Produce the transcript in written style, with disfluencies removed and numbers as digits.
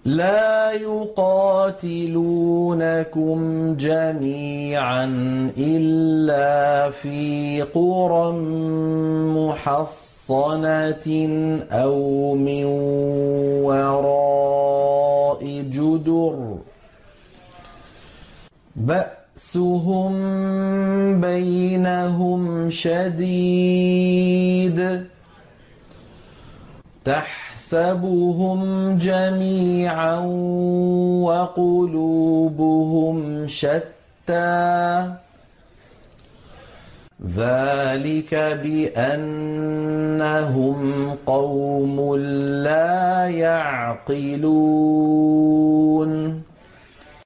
لا يقاتلونكم جميعا إلا في قرى محصنة أو من وراء جدر بأسهم بينهم شديد تحسبهم جميعا وقلوبهم شتى ذلك بأنهم قوم لا يعقلون